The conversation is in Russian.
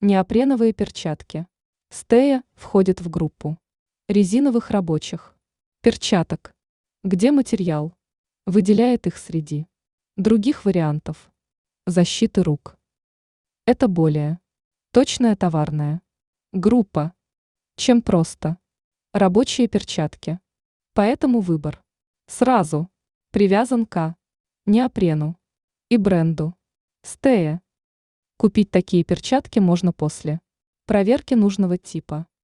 Неопреновые перчатки. Стея входит в группу резиновых рабочих перчаток, где материал выделяет их среди других вариантов защиты рук. Это более точная товарная группа, чем просто рабочие перчатки. Поэтому выбор сразу привязан к неопрену и бренду Стея. Купить такие перчатки можно после проверки нужного типа.